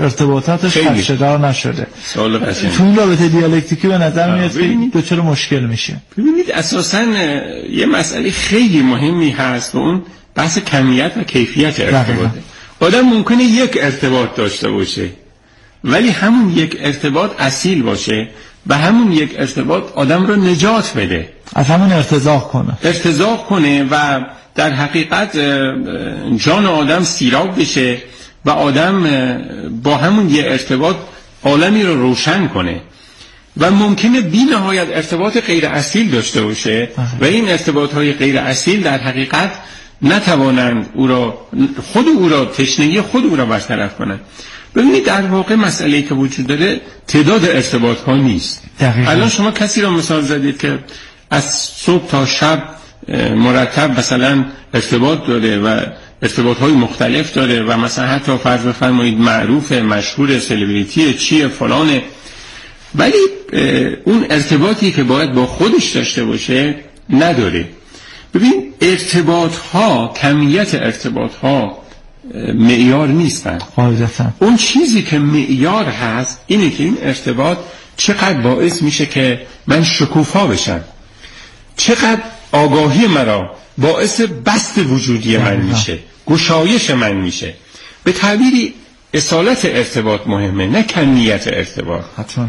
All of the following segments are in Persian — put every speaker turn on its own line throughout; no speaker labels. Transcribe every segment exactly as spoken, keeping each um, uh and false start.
ارتباطاتش خدشه‌دار نشده.
سوال قشنگ.
تو این رابطه دیالکتیکی به نظر میاد که دچار مشکل میشه.
ببینید اساساً یه مسئله خیلی مهمی هست و اون بحث کمیت و کیفیت ارتباطه. آدم ممکنه یک ارتباط داشته باشه ولی همون یک ارتباط اصیل باشه و همون یک ارتباط آدم رو نجات بده،
از همون ارتزاق کنه
ارتزاق کنه و در حقیقت جان آدم سیراب بشه و آدم با همون یک ارتباط عالمی رو روشن کنه. و ممکنه بی نهایت ارتباط غیر اصیل داشته باشه و این ارتباط های غیر اصیل در حقیقت نتوانند او را خود او را تشنگی خود او را برطرف کنند. ببینید در واقع مسئله‌ای که وجود داره تعداد ارتباط ها نیست. دقیقا. الان شما کسی را مثال زدید که از صبح تا شب مرتب مثلا ارتباط داره و ارتباط های مختلف داره و مثلا حتی فرض بفرمایید معروف، مشهور، سلبریتی، چیه فلانه، ولی اون ارتباطی که باید با خودش داشته باشه نداره. ببین ارتباط ها، کمیت ارتباط ها معیار نیستن.
قاعدتاً
اون چیزی که معیار هست اینه که این ارتباط چقدر باعث میشه که من شکوفا بشم، چقدر آگاهی مرا باعث بسط وجودی من میشه، گشایش من میشه. به تعبیری اصالت ارتباط مهمه نه کمیت ارتباط.
حتما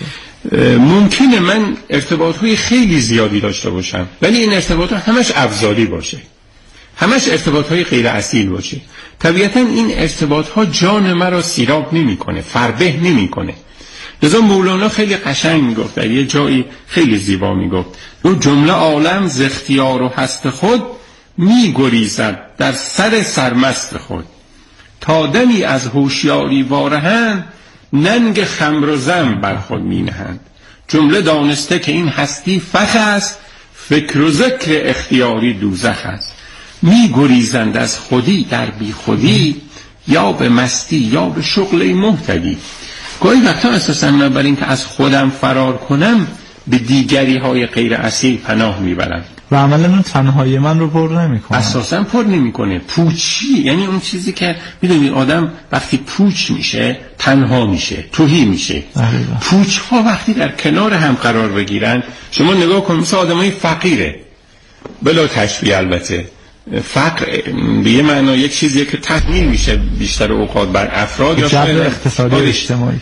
ممکنه من ارتباط های خیلی زیادی داشته باشم ولی این ارتباط ها همش ابزاری باشه، همش ارتباط های غیر اصیل باشه. طبیعتا این ارتباط ها جان مرا سیراب نمی کنه، فربه نمی کنه. لذا مولانا خیلی قشنگ می گفت، در یه جایی خیلی زیبا می گفت اون جمله عالم ز اختیار و هست خود می گریزد در سر سرمست خود، تا دمی از هوشیاری وارهند ننگ خمر و زن بر خود می نهند. جمله دانسته که این هستی فخ است، فکر و ذکر اختیاری دوزخ است. می گریزند از خودی در بی خودی، یا به مستی یا به شغل محتدی. گاهی وقتا اساسا من برای اینکه از خودم فرار کنم به دیگری های غیر اصیل پناه میبرم
و عملا اون تنهایی من رو پر نمیکنه،
اساسا پر نمیکنه. پوچی یعنی اون چیزی که میدونی آدم وقتی پوچ میشه تنها میشه، تهی میشه. پوچ ها وقتی در کنار هم قرار بگیرن، شما نگاه کن مثل آدمای فقیره، بلا تشبیه البته، فقر به یه معنا یک چیزیه که تحمیل میشه بیشتر اوقات بر افراد یا
جبر اقتصادی اجتماعی.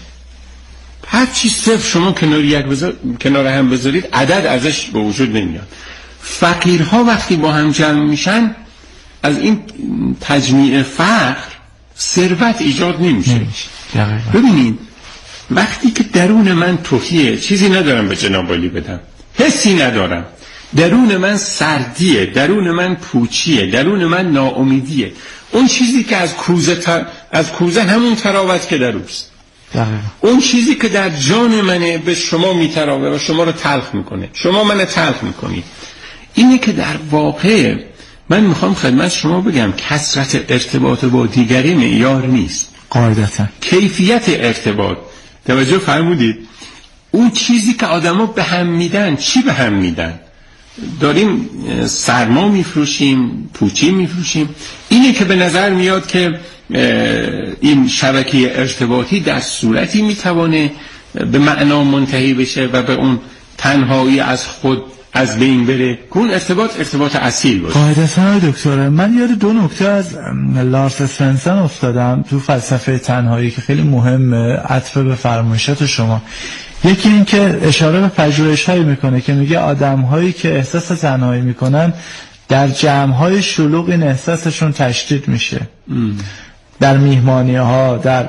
هر چی صفر شما کنار یک بذار... کنار هم بذارید عدد ازش به وجود نمیاد. فقیرها وقتی با هم جمع میشن از این تجمیع فقر ثروت ایجاد نمیشه. ببینید وقتی که درون من تهیه، چیزی ندارم به جناب عالی بدم، حسی ندارم، درون من سردیه، درون من پوچیه، درون من ناامیدیه، اون چیزی که از کوزه تر... از کوزه همون تراوت که در اوست، اون چیزی که در جان منه به شما میتراوه و شما رو تلخ میکنه، شما منو تلخ میکنی. اینه که در واقع من میخوام خدمت شما بگم کثرت ارتباط با دیگری معیار نیست،
قاعدتا
کیفیت ارتباط. توجه فرمودید؟ اون چیزی که آدما به هم میدن، چی به هم میدن؟ داریم سرما میفروشیم، پوچی میفروشیم. اینه که به نظر میاد که این شبکه ارتباطی در صورتی میتوانه به معنا منتهی بشه و به اون تنهایی از خود از بین بره که اون ارتباط ارتباط اصیل باشه.
قاعدتاً دکتر، من یاد دو نکته از لارس اسفنسن افتادم تو فلسفه تنهایی که خیلی مهمه، عطف به فرمایشات شما. یکی این که اشاره به پژوهش‌هایی میکنه که میگه آدم‌هایی که احساس تنهایی میکنن در جمع‌های شلوغ این احساسشون تشدید میشه. ام. در میهمانی‌ها، در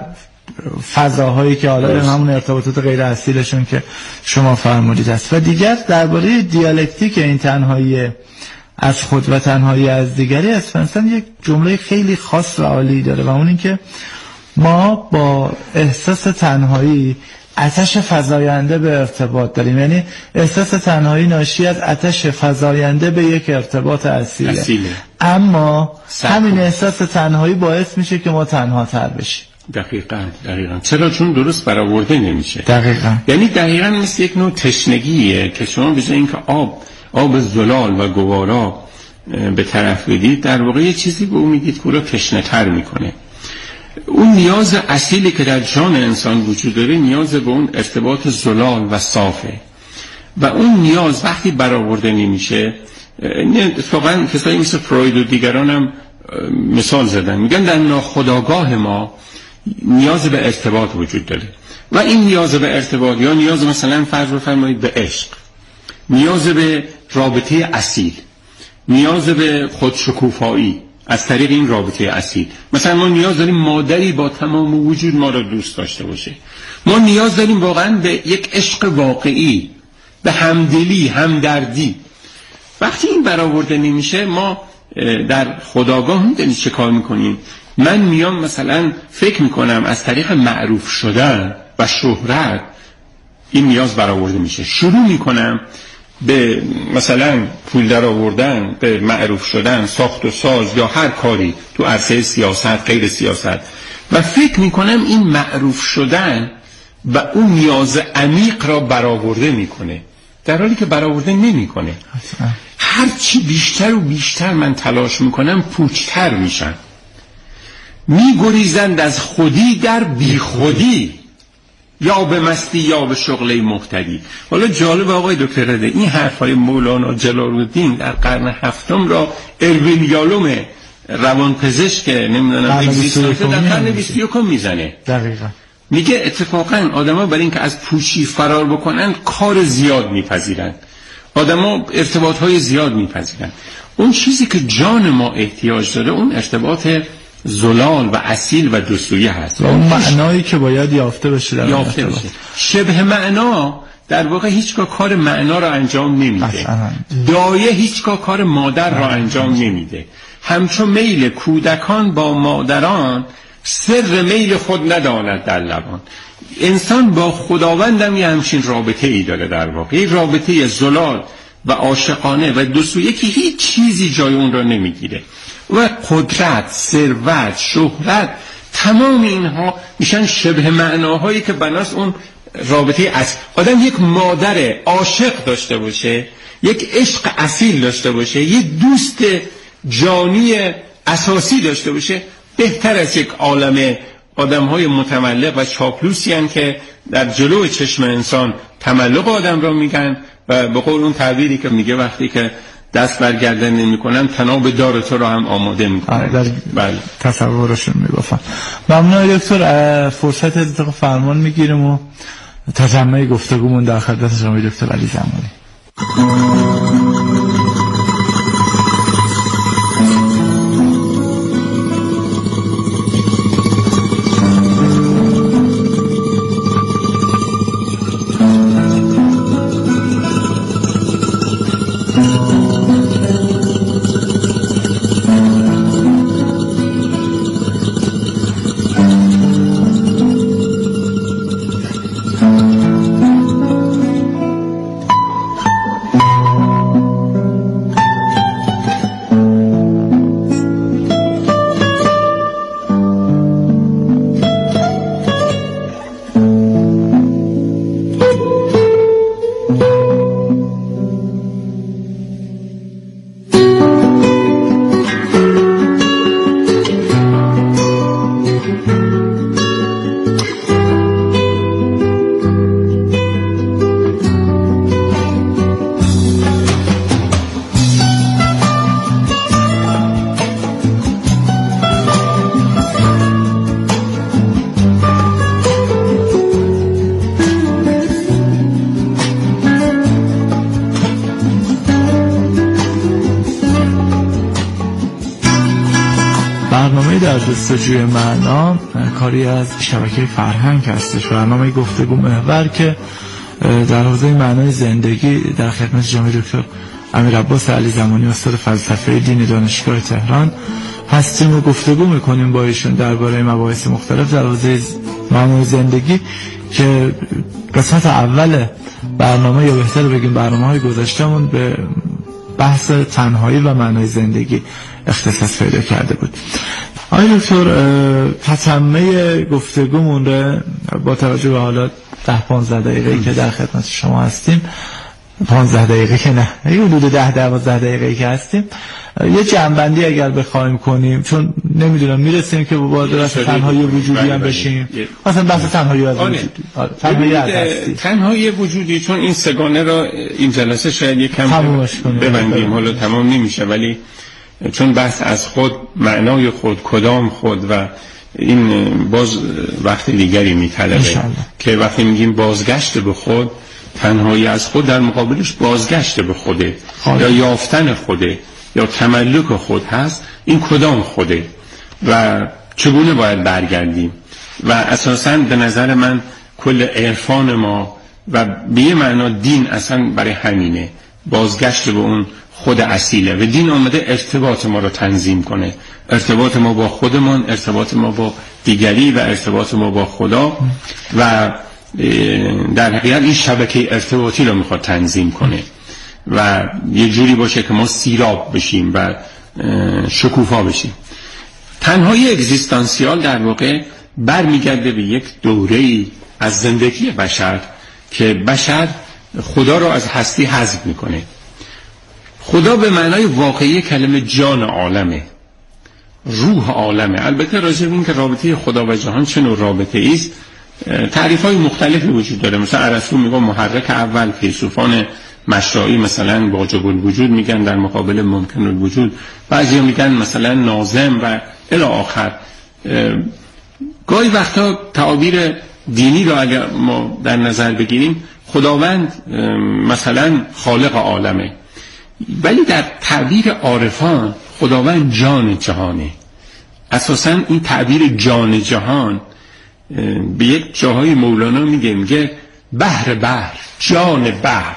فضاهایی که حالا همون ارتباطات غیر اصیلشون که شما فرمودید است. و دیگر درباره دیالکتیک این تنهایی از خود و تنهایی از دیگری اسفنسن یک جمله خیلی خاص و عالی داره و اون این که ما با احساس تنهایی آتش فزاینده به ارتباط داریم. یعنی احساس تنهایی ناشی از آتش فزاینده به یک ارتباط اصیله, اصیله. اما همین احساس تنهایی باعث میشه که ما تنها تر بشیم.
دقیقاً دقیقاً چرا؟ چون درست برآورده نمیشه.
دقیقاً
یعنی دقیقاً مثل یک نوع تشنگیه که شما به جای اینکه آب آب زلال و گوارا به طرف بدید، در واقع یه چیزی به اون میدید که او رو تشنه‌تر میکنه. اون نیاز اصیلی که در جان انسان وجود داره نیاز به اون ارتباط زلال و صافه و اون نیاز وقتی برآورده نمیشه، اتفاقا کسایی مثل فروید و دیگران هم مثال زدن، میگن در ناخودآگاه ما نیاز به ارتباط وجود داره و این نیاز به ارتباط یا نیاز مثلا فرض بفرمایید به عشق، نیاز به رابطه اصیل، نیاز به خودشکوفایی از طریق این رابطه اصیل. مثلا ما نیاز داریم مادری با تمام وجود ما را دوست داشته باشه، ما نیاز داریم واقعا به یک عشق واقعی، به همدلی، همدردی. وقتی این برآورده نمیشه ما در خودآگاه میدونید چه کار میکنیم؟ من میام مثلا فکر میکنم از طریق معروف شدن و شهرت این نیاز برآورده میشه، شروع میکنم به مثلا پول در آوردن، به معروف شدن، ساخت و ساز یا هر کاری تو عرصه سیاست، غیر سیاست، و فکر میکنم این معروف شدن و اون نیاز عمیق را برآورده میکنه، در حالی که برآورده نمیکنه. هر چی بیشتر و بیشتر من تلاش میکنم پوچتر میشن، میگریزند از خودی در بی خودی، یا به مستی یا به شغله مقتدی. حالا جالب آقای دکتر رده این حرفای مولانا جلال الدین در قرن هفتم را اروین یالوم روانپزشک نمیدونم اگزیستانس در قرن بیست و یکم میزنه.
دقیقاً
میگه اتفاقا آدما برای اینکه از پوچی فرار بکنن کار زیاد میپذیرن، آدما ارتباطهای زیاد میپذیرن. اون چیزی که جان ما احتیاج داره اون ارتباط زلال و اصیل و دوستویی هست
و اون معنایی که باید یافته بشه در
یافته بشه. شبه معنا در واقع هیچگاه کار معنا را انجام نمیده، دایه هیچگاه کار مادر را انجام نمیده. همچون میل کودکان با مادران، سر میل خود نداند در لبان. انسان با خداوندم یه همچین رابطه ای داره، در واقع یه رابطه زلال و عاشقانه و دوستویی که هیچ چیزی جای اون را نمیگیره. و قدرت، ثروت، شهرت، تمام اینها میشن شبه معناهایی که بناس اون رابطه اصل. آدم یک مادر عاشق داشته باشه، یک عشق اصیل داشته باشه، یک دوست جانی اساسی داشته باشه، بهتر از یک عالم آدم‌های متملق و چاپلوسی هستند که در جلو چشم انسان تملق آدم را میگن و به قول اون تعبیری که میگه وقتی که دست برگردن نمی کنن تناب دار تو رو هم آماده می کنن.
بله تصورشون می گفتم. ممنون دکتر، فرصت اتفاق فرمان می گیریم و تجمع گفتگومون در خدمت شما دکتر علی زمانی. در جستجوی معنا کاری از شبکه فرهنگ هستش، برنامه گفتگو محور که در حوزه معنای زندگی در خدمت جناب دکتر امیرعباس علی زمانی استاد فلسفه دین دانشگاه تهران هستیم و گفتگو میکنیم با ایشون درباره مباحث مختلف در حوزه معنای زندگی که قسمت اول برنامه یا بهتر بگیم برنامه‌های گذشتهمون به بحث تنهایی و معنای زندگی اختصاص پیدا کرده بود. آقای دکتر، تتمه گفتگومون رو با توجه به حالا ده پانزده دقیقه‌ای که در خدمت شما هستیم پانزده دقیقه که نه، یه حدود ده دوازده دقیقه که هستیم، یه جنبندی اگر بخوایم کنیم، چون نمیدونم میرسیم که با درست تنهایی وجودی هم بشیم، مثلا بحث تنهایی از وجودی،
تنهایی از هستی، تنهایی وجودی، چون این سگانه را این جلسه شاید یک کم ببندیم، حالا تمام نمیشه، ولی چون بحث از خود، معنای خود، کدام خود، و این باز وقت دیگری میطلبه که وقتی میگیم بازگشت به خود، تنهایی از خود در مقابلش بازگشت به خوده یا یافتن خوده یا تملک خود هست. این کدام خوده و چگونه باید برگردیم؟ و اساساً به نظر من کل عرفان ما و به یه معنا دین اصلا برای همینه، بازگشت به اون خود اصیله، و دین آمده ارتباط ما رو تنظیم کنه، ارتباط ما با خودمان، ارتباط ما با دیگری و ارتباط ما با خدا، و در حقیقت این شبکه ارتباطی رو میخواد تنظیم کنه و یه جوری باشه که ما سیراب بشیم و شکوفا بشیم. تنهایی اگزیستانسیال در واقع برمیگرده به یک دوره‌ای از زندگی بشر که بشر خدا رو از هستی حذف میکنه. خدا به معنای واقعی کلمه جان عالمه، روح عالمه. البته راجع به این که رابطه خدا و جهان چه نوع رابطه است تعریف های مختلفی وجود داره. مثلا ارسطو میگه محرک اول، فیلسوفان مشرعی مثلا واجب الوجود میگن در مقابل ممکن الوجود، بعضی میگن مثلا ناظم و الی آخر. گاهی وقتا تعابیر دینی رو اگر ما در نظر بگیریم، خداوند مثلا خالق عالمه، ولی در تعبیر عارفان خداوند جان جهانه. اساسا این تعبیر جان جهان به یک جاهای مولانا میگه، میگه بحر بحر، جان بحر،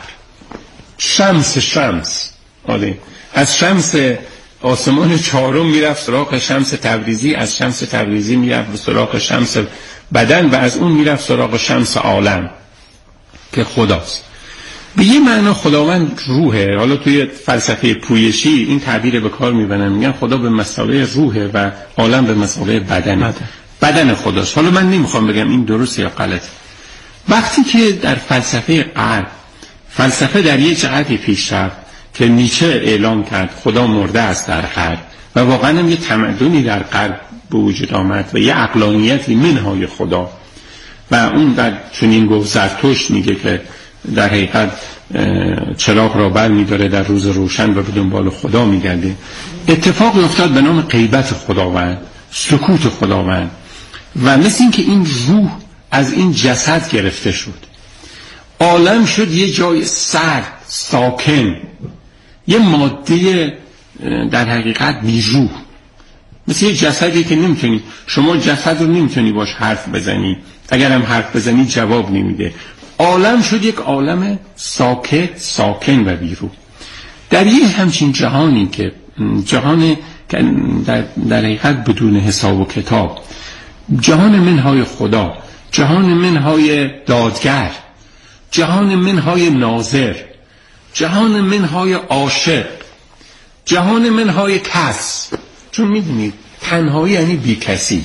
شمس شمس. آره، از شمس آسمان چهارم میرفت سراغ شمس تبریزی، از شمس تبریزی میرفت سراغ شمس بدن و از اون میرفت سراغ شمس عالم که خداست. به یه معنا خداوند روحه. حالا توی فلسفه پویشی این تعبیر به کار میبرن، میگن خدا به مثابه روحه و عالم به مثابه بدنه. بدن. بدن خداست. حالا من نمیخوام بگم این درست یا غلط. وقتی که در فلسفه غرب، فلسفه در یه جهتی پیش رفت که نیچه اعلام کرد خدا مرده است در غرب، و واقعا هم یه تمدنی در غرب به وجود آمد و یه عقلانیتی منهای خدا، و اون در چنین گفت زرتشت میگه که در حقیقت چراغ را بر میداره در روز روشن و به دنبال خدا میگرده. اتفاقی افتاد به نام غیبت خداوند، سکوت خداوند، و مثل این که این روح از این جسد گرفته شد، عالم شد یه جای سرد ساکن، یه ماده در حقیقت بی روح، مثل یه جسدی که نمیتونی، شما جسد رو نمیتونی باش حرف بزنی، اگر هم حرف بزنی جواب نمیده. عالم شد یک عالم ساکت، ساکن و بی روح. در یه همچین جهانی که جهان در, در حقیقت بدون حساب و کتاب، جهان منهای خدا، جهان منهای دادگر، جهان منهای ناظر، جهان منهای عاشق، جهان منهای کس. چون میدونید تنهایی یعنی بی کسی.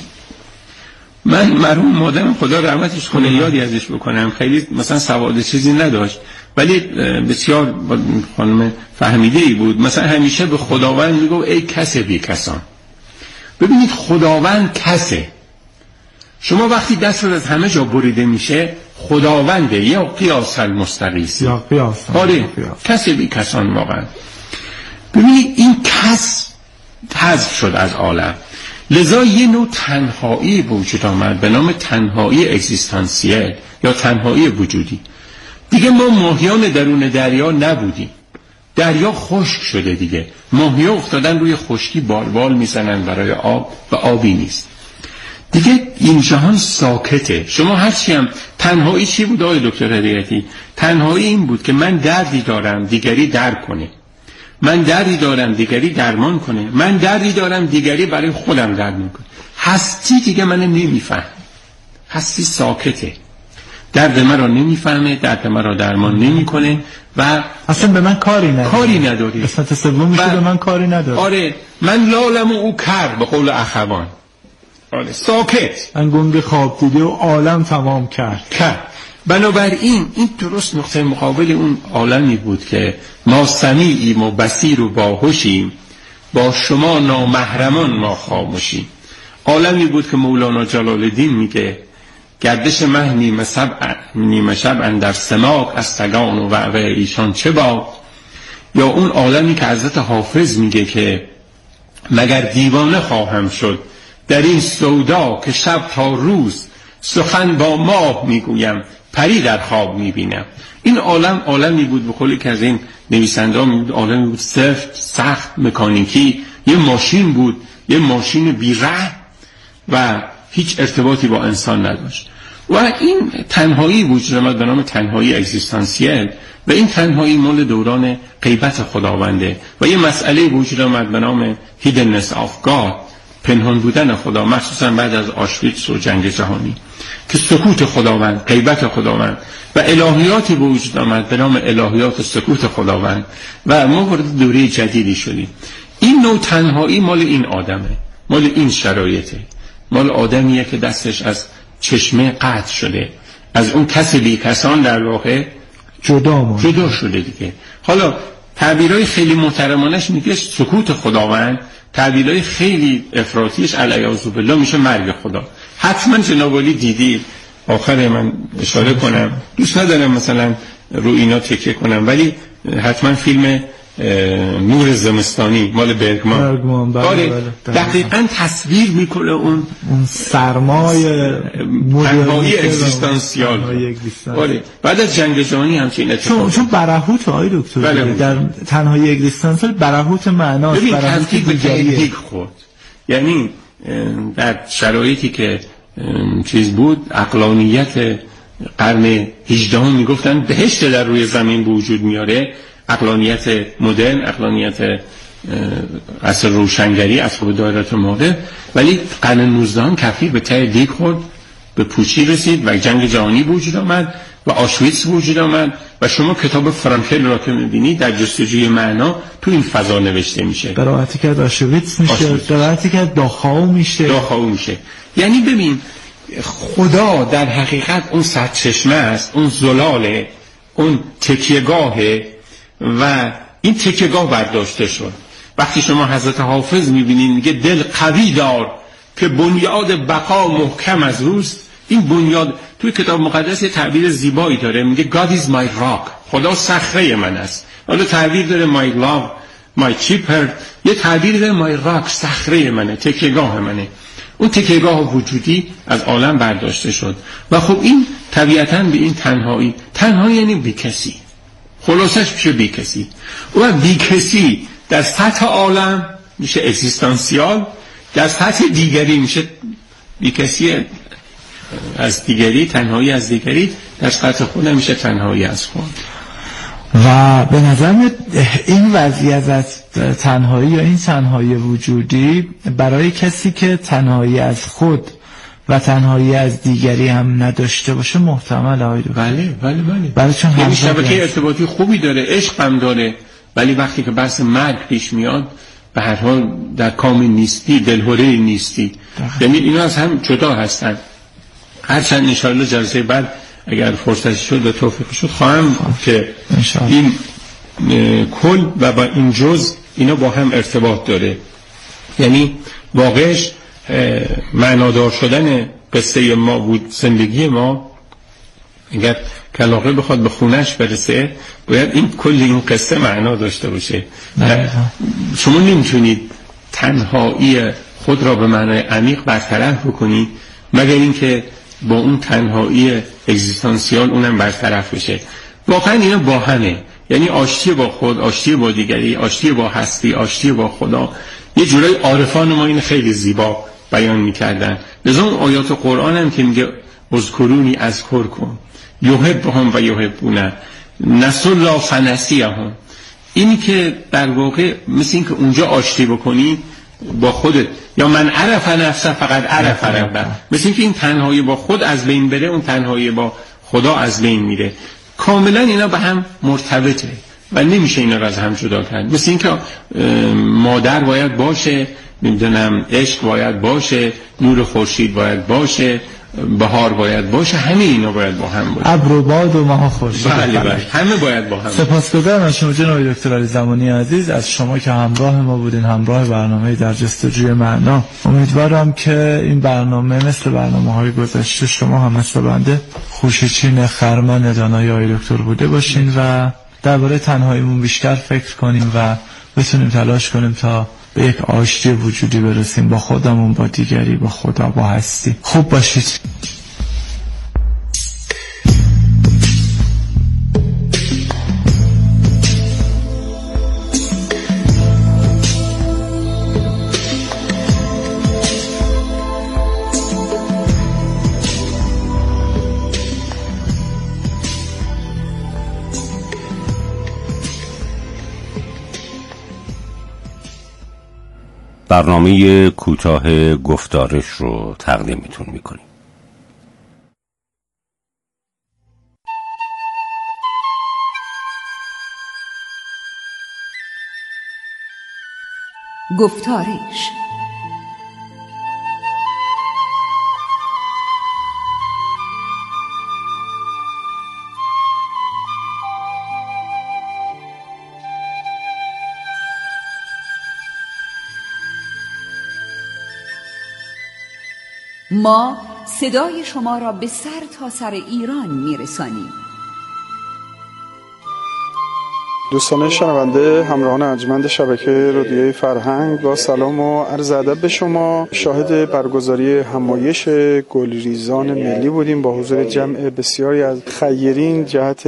من مرحوم مادرم خدا رحمتش کنه یادی ازش بکنم، خیلی مثلا سواد چیزی نداشت ولی بسیار خانم فهمیده ای بود. مثلا همیشه به خداوند میگو ای کس بی کسان. ببینید خداوند کسه. شما وقتی دست از همه جا بریده میشه خداونده، یا قیاس المستقیس،
یا قیاس.
آره، کس بی کسان واقعا. ببینید این کس حذف شد از عالم، لذا یه نوع تنهایی به وجود آمد به نام تنهایی اگزیستانسیل یا تنهایی وجودی. دیگه ما ماهیان درون دریا نبودیم، دریا خشک شده دیگه، ماهیا افتادن روی خشکی بالبال میزنن برای آب و آبی نیست دیگه. این جهان ساکته. شما هرچی هم تنهایی چی بود آقای دکتر هدایتی؟ تنهایی این بود که من دردی دارم دیگری درک کنه، من دردی دارم دیگری درمان کنه، من دردی دارم دیگری برای خودم درمان کنه. هستی دیگه من نمیفهم، هستی ساکته، درد من را نمیفهمه، درد من را درمان نمیکنه و
اصلا به من کاری نداره،
کاری نداری.
قسمت سوم میشه به من کاری نداره.
آره، من لالم و او کر به قول اخوان. آره، ساکت،
من گنگ خواب دیده و عالم تمام کرد
کرد. بنابراین این درست نقطه مقابل اون عالمی بود که ما سمیعیم و بصیر و باهوشیم، با شما نامحرمان ما خاموشیم. عالمی بود که مولانا جلال الدین میگه گردش مه نیمه شب نیمه شب اندر سماق از سگان و وعوه ایشان چه با. یا اون عالمی که حضرت حافظ میگه که مگر دیوانه خواهم شد در این سودا که شب تا روز سخن با ماه میگویم پری در خواب میبینم. این عالم عالمی بود به قولی که از این نویسنده میگه عالمی بود سفت سخت مکانیکی، یه ماشین بود، یه ماشین بی‌رحم و هیچ ارتباطی با انسان نداشت. و این تنهایی وجود آمد به نام تنهایی اگزیستانسیل و این تنهایی مال دوران غیبت خداونده و یه مسئله وجود آمد به نام هیدنس آف گاد، پنهان بودن خدا، مخصوصا بعد از آشویتس و جنگ جهانی که سکوت خداوند، غیبت خداوند و الهیاتی به وجود آمد به نام الهیات سکوت خداوند و ما وارد دوره جدیدی شدیم. این نوع تنهایی مال این آدمه، مال این شرایطه، مال آدمیه که دستش از چشمه قطع شده، از اون کس بی کسان در واقع
جدا
جدا شده دیگه. حالا تعبیرهای خیلی محترمانش میگه سکوت خداوند، تعبیرهای خیلی افراطیش علیاذ بالله میشه مرگ خدا. حتما جناب عالی دیدی، آخر من اشاره کنم، دوست ندارم مثلا رو اینا تکیه کنم، ولی حتما فیلم نور زمستانی مال برگمان, برگمان بله بله بله دقیقاً تصویر میکنه اون
اون سرمای
تنهایی اگزیستانسیال. بله بعد از جنگ جهانی همچین اتفاقی
چون چون برهوت آقای دکتر
بله
در تنهایی اگزیستانسیال برهوت معناست،
برهوت دیگری خود. یعنی در شرایطی که چیز بود، عقلانیت قرن هجدهم میگفتن بهشت در روی زمین به وجود میاره، عقلانیت مدرن، عقلانیت عصر روشنگری، اصحاب دایره مدرن، ولی قرن نوزدهم کفیر به ته دیگ خورد، به پوچی رسید و جنگ جهانی وجود آمد و آشویتس وجود آمد و شما کتاب فرانکل را که میبینید در جستجوی معنا تو این فضا نوشته میشه.
قرائتی که آشویتس میشه، قرائتی که داخاو میشه
داخاو میشه یعنی ببین خدا در حقیقت اون سرچشمه است، اون زلاله، اون تکیهگاهه و این تکیهگاه برداشته شد. وقتی شما حضرت حافظ میبینید میگه دل قوی دار که بنیاد بقا محکم از روست. این بنیاد توی کتاب مقدس یه تعبیر زیبایی داره، میگه God is my rock، خدا صخره من است. حالا تعبیر داره my love my keeper، یه تعبیر داره my rock، صخره منه، تکیهگاه منه. اون تکیهگاه وجودی از عالم برداشته شد و خب این طبیعتاً به این تنهایی، تنهایی یعنی بی کسی، خلاصش میشه بی کسی. و بی کسی در سطح عالم میشه اگزیستانسیال، در سطح دیگری میشه بی کسی از دیگری، تنهایی از دیگری، در سطح خود میشه تنهایی از خود.
و به نظر میاد این وضعیت از تنهایی یا این تنهایی وجودی برای کسی که تنهایی از خود و تنهایی از دیگری هم نداشته باشه محتمل آید.
بله بله بله
برای چون
یعنی شبکه ارتباطی خوبی داره، عشق هم داره، ولی وقتی که بحث مرگ پیش میاد به هر حال در کام نیستی، دلهوره نیستی. یعنی اینا از هم جدا هستن. هرچند انشاءالله جلسه بعد اگر فرصتی شد و توفیق شد خواهم که این کل و با این جزء اینا با هم ارتباط داره. یعنی واقعش معنادار شدن قصه ما بود، زندگی ما اگر کلاغه بخواد به خونش برسه باید این کل این قصه معنا داشته باشه. شما نمیتونید تنهایی خود را به معنای عمیق برطرف بکنید مگر اینکه با اون تنهایی اگزیستانسیال اونم برطرف بشه. واقعا اینا با همه، یعنی آشتی با خود، آشتی با دیگری، آشتی با هستی، آشتی با خدا. یه جورای عارفان ما این خیلی زیبا بیان میکردن. لذا اون آیات قرآن هم که میگه اذکرونی اذکرکم یحبهم و یحبون نسوا الله فنسیهم، اینی که در واقع مثل این که اونجا آشتی بکنی با خودت، یا من عرف نفسه فقط عرف ربه، مثل این که این تنهایی با خود از بین بره، اون تنهایی با خدا از بین میره. کاملا اینا به هم مرتبطه و نمیشه اینا رو از هم جدا کرد. مثل این که مادر باید باشه، نمیدونم عشق باید باشه، نور خورشید باید باشه، بهار باید باشه، همه اینا باید با هم باشه.
ابر و باد و ماه خورشید.
بله بله همه باید با هم.
سپاسگزارم از شما جناب دکتر علی زمانی عزیز، از شما که همراه ما بودین، همراه برنامه در جستجوی معنا. امیدوارم که این برنامه مثل برنامه‌های گذشته شما هم مثل بنده خوشچین خرمن دانای آقای دکتر بوده باشین و درباره تنهاییمون بیشتر فکر کنیم و بتونیم تلاش کنیم تا به یک آشتی وجودی برسیم با خودمون، با دیگری، با خدا، با هستی. خوب باشید.
برنامه کوتاه گفتارش رو تقدیمتون میکنیم.
گفتارش ما صدای شما را به سر تا سر ایران میرسانیم.
دوستان شنونده، همراهان ارجمند شبکه رادیوی فرهنگ، با سلام و عرض ادب به شما. شاهد برگزاری همایش گلریزان ملی بودیم با حضور جمع بسیاری از خیرین جهت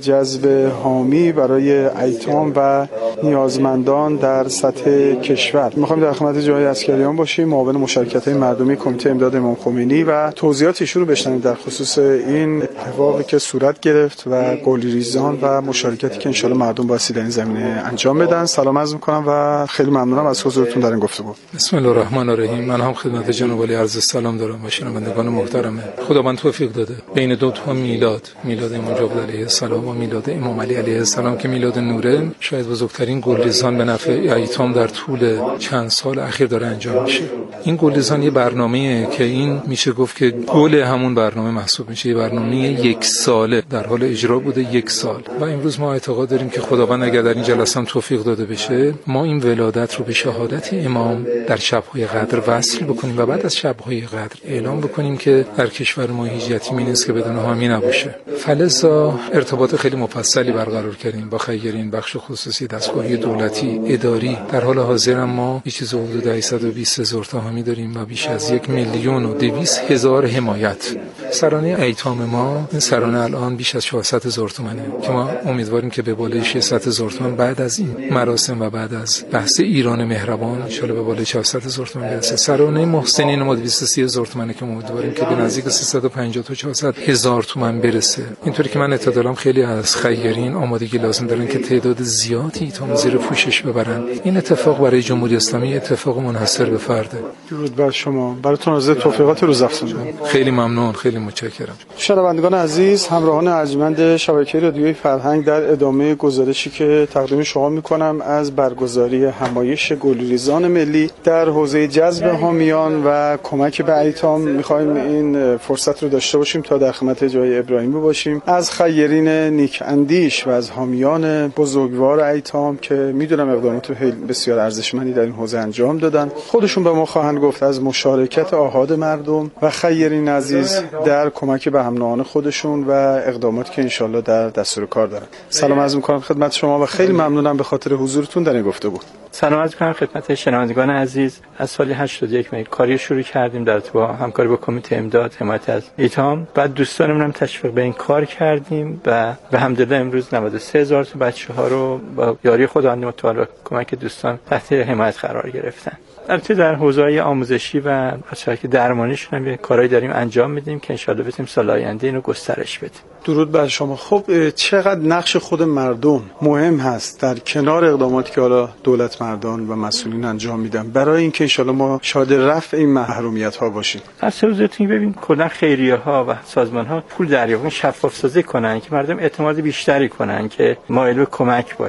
جذب حامی برای ایتام و نیازمندان در سطح کشور. میخوایم در خدمت جناب عسکریان باشیم، معاون مشارکت‌های مردمی کمیته امداد امام خمینی، و توضیحات ایشون رو بشنویم در خصوص این اتفاقی که صورت گرفت و گلریزان و مشارکتی که ان شاء الله مردم باسی در این زمینه انجام بدن. سلام عرض می‌کنم و خیلی ممنونم از حضورتون در این گفتگو.
بسم الله الرحمن الرحیم. من هم خدمت جناب علی عرض سلام دارم و شنوندگان محترم. خداوند توفیق داده بین دو تا میلاد، میلاد امام جاوید علیه السلام و میلاد امام علی علیه السلام که میلاد نوره، شاید بزرگترین گلریزان به نفع ایتام در طول چند سال اخیر داره انجام میشه. این گلریزان یه برنامه‌ایه که این میشه گفت که گل همون برنامه محسوب میشه. یه برنامه یک ساله در حال اجرا بوده، یک سال. و امروز ما اعتقاد داریم که خداوند اگر در این جلسه هم توفیق داده بشه، ما این ولادت رو به شهادت امام در شب‌های قدر وصل بکنیم و بعد از شب‌های قدر اعلام بکنیم که در کشور ما هیچ یتیمی نیست که بدون حامی نباشه. فلزا ارتباط خیلی مفصلی برقرار کردیم با خیرین، بخش خصوصی، دستگاه‌های دولتی، اداری. در حال حاضر ما یه چیز حدود دویست و بیست هزار تا حامی داریم و بیش از یک میلیون و دویست هزار حمایت. سرانه ایتام ما این سرانه الان بیش از چهارصد هزار تومانه که ما امیدواریم که به بالای ششصد هزار تومان بعد از این مراسم و بعد از بحث ایران مهربان ان شاءالله به بالای چهارصد هزار تومان برسه. سرانه محسنین ما دویست و سی هزار تومانه که امیدواریم که به نزدیک سیصد و پنجاه تا چهارصد هزار تومان برسه. اینطوری که من اطلاع دارم خیلی از خیرین آمادگی لازم دارن که تعداد زیادی ایتام زیر پوشش ببرن. این اتفاق برای جمهوری اسلامی اتفاق منحصر به فرده.
درود بر شما. براتون آرزوی توفیقات روزافزون.
خیلی ممنون، خیلی متشکرم.
شنوندگان عزیز، همراهان ارجمند شبکه رادیوی فرهنگ، در ادامه گزارشی که تقدیم شما میکنم از برگزاری همایش گلریزان ملی در حوزه جذب حامیان و کمک به ایتام، میخوایم این فرصت رو داشته باشیم تا در خدمت جای ابراهیمی باشیم از خیرین نیک اندیش و از حامیان بزرگوار ایتام که میدونم اقدامات بسیار ارزشمندی در این حوزه انجام دادن. خودشون به ما خواهند گفت از مشارکت آحاد مردم و خیرین عزیز در کمک به هم-نوعان خودشون و اقداماتی که انشالله در دستور کار دارن. سلام عرض می‌کنم خدمت شما و خیلی ممنونم به خاطر حضورتون در این گفتگو.
سلام عرض می‌کنم خدمت شنوندگان عزیز. از سال هشتاد و یک می کاری شروع کردیم در با همکاری با کمیته امداد حمایت از ایتام. بعد دوستانمون هم تشویق به این کار کردیم و به حمدالله امروز نود و سه هزار تا بچه‌ها رو با یاری خداوند متعال و کمک دوستان تحت حمایت قرار گرفتن. البته در حوزه‌های آموزشی و شبکه درمانیشون هم کارهایی داریم انجام میدیم که ان شاءالله بتونیم سال آینده اینو گسترش بدیم.
درود بر شما. خب چقدر نقش خود مردم مهم هست در کنار اقداماتی که حالا دولت مردان و مسئولین انجام میدن برای اینکه ان شاءالله ما شاهد رفع این محرومیت ها باشیم.
اصلا حضورتون ببین کلا خیریه ها و سازمان ها پول دریافت کنن، شفاف سازی کنن که مردم اعتماد بیشتری کنن که مایل به کمک باشن.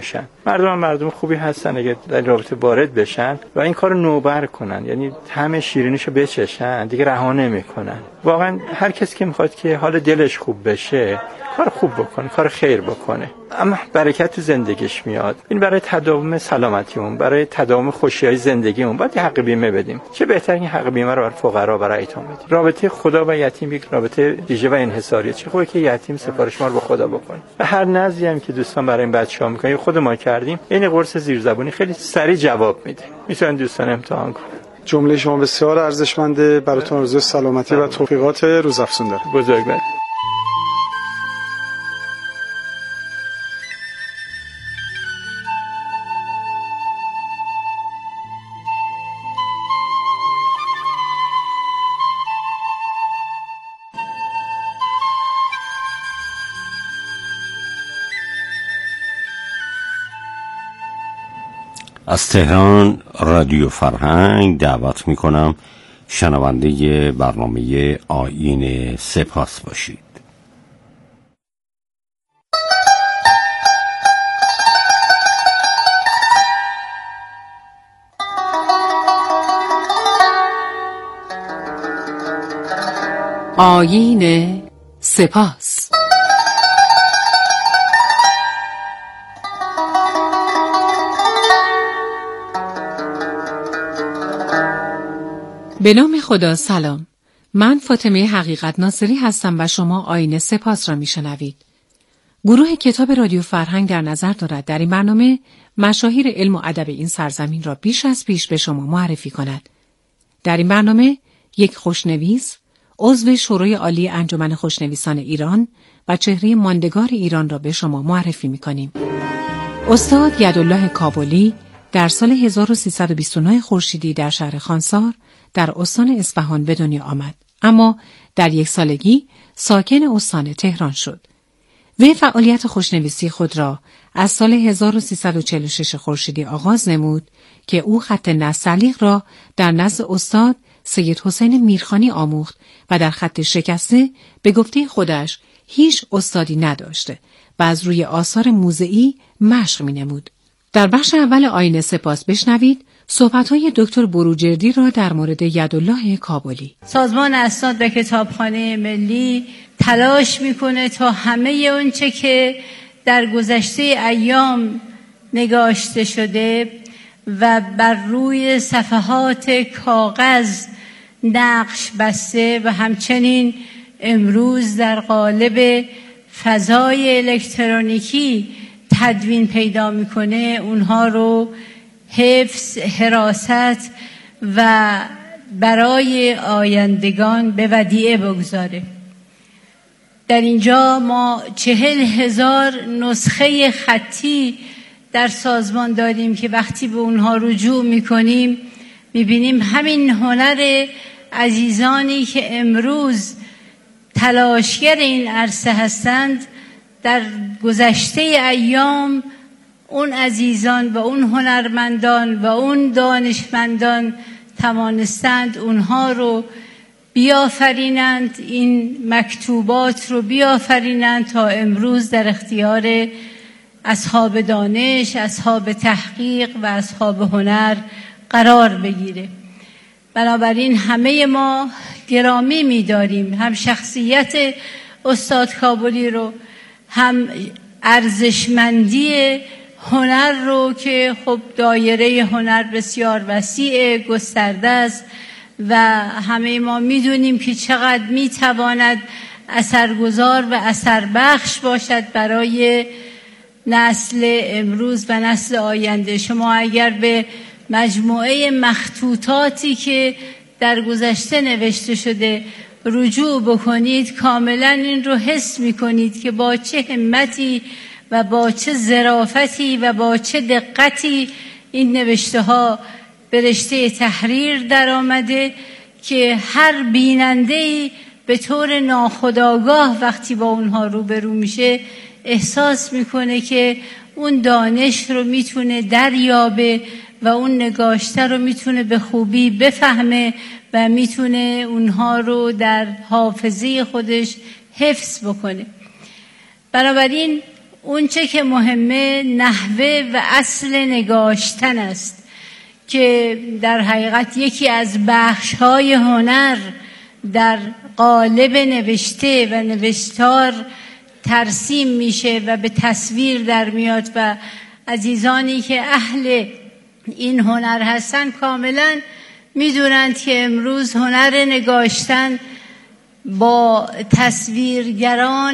مردم هم مردم خوبی هستن اگه در رابطه وارد بشن و این کارو نوبر کنن، یعنی طعم شیرینیشو بچشن، دیگه رها نمیکنن. واقعا هر کسی که میخواد که حال دلش خوب بشه کار خوب بکنه، کار خیر بکنه، اما برکت تو زندگیش میاد. این برای تداوم سلامتیمون، برای تداوم خوشی‌های زندگیمون باید حق بیمه بدیم. چه بهتر این حق بیمه رو برای فقرا، برای ایتام بدیم. رابطه خدا و یتیم یک رابطه ویژه و انحصاریه. چه خوبه که یتیم سفارش ما رو به خدا بکنه. و هر نذری هم که دوستان برای این بچه‌ها میکنن خود ما کردیم، این قرص زیرزبونی خیلی سریع جواب میده. میتونن دوستان امتحان کنن.
جمله شما بسیار ارزشمنده. براتون آرزوی سلامتی و توفیقات روزافزون دارم.
بزرگوار.
از تهران رادیو فرهنگ دعوت می کنم شنونده برنامه آیین سپاس باشید.
آیین سپاس. به نام خدا. سلام، من فاطمه حقیقت ناصری هستم و شما آیین سپاس را میشنوید. گروه کتاب رادیو فرهنگ در نظر دارد در این برنامه مشاهیر علم و ادب این سرزمین را بیش از پیش به شما معرفی کند. در این برنامه یک خوشنویس، عضو شورای عالی انجمن خوشنویسان ایران و چهره ماندگار ایران را به شما معرفی می‌کنیم. استاد یدالله کابلی در سال هزار و سیصد و بیست و نه خورشیدی در شهر خانسار در استان اصفهان به دنیا آمد، اما در یک سالگی ساکن استان تهران شد. وی فعالیت خوشنویسی خود را از سال هزار و سیصد و چهل و شش خورشیدی آغاز نمود که او خط نستعلیق را در نزد استاد سید حسین میرخانی آموخت و در خط شکسته به گفته خودش هیچ استادی نداشته و از روی آثار موضعی مشق می نمود. در بخش اول آیین سپاس بشنوید صحبت‌های دکتر بروجردی را در مورد یدالله کابلی.
سازمان اسناد و کتابخانه ملی تلاش میکنه تا همه اونچه که در گذشته ایام نگاشته شده و بر روی صفحات کاغذ نقش بسته و همچنین امروز در قالب فضای الکترونیکی تدوین پیدا میکنه، اونها رو حفظ، حراست و برای آیندگان به ودیعه بگذاره. در اینجا ما چهل هزار نسخه خطی در سازمان داریم که وقتی به اونها رجوع میکنیم میبینیم همین هنر عزیزانی که امروز تلاشگر این عرصه هستند در گذشته ایام اون عزیزان و اون هنرمندان و اون دانشمندان توانستند اونها رو بیافرینند، این مکتوبات رو بیافرینند تا امروز در اختیار اصحاب دانش، اصحاب تحقیق و اصحاب هنر قرار بگیره. بنابراین همه ما گرامی می‌داریم هم شخصیت استاد کابلی رو، هم ارزشمندی هنر رو که خب دایره هنر بسیار وسیع گسترده است و همه ما میدونیم که چقدر میتواند اثرگذار و اثربخش باشد برای نسل امروز و نسل آینده. شما اگر به مجموعه مخطوطاتی که در گذشته نوشته شده رجوع بکنید کاملا این رو حس میکنید که با چه همتی و با چه ظرافتی و با چه دقتی این نوشته ها به رشته تحریر در آمده که هر بیننده‌ای به طور ناخودآگاه وقتی با اونها روبرو میشه احساس میکنه که اون دانش رو میتونه دریابه و اون نگاشته رو میتونه به خوبی بفهمه و میتونه اونها رو در حافظه خودش حفظ بکنه. بنابراین اون چه که مهمه نحوه و اصل نگاشتن است که در حقیقت یکی از بخش‌های هنر در قالب نوشته و نوشتار ترسیم میشه و به تصویر در میاد و عزیزانی که اهل این هنر هستن کاملا میدونند که امروز هنر نگاشتن با تصویرگران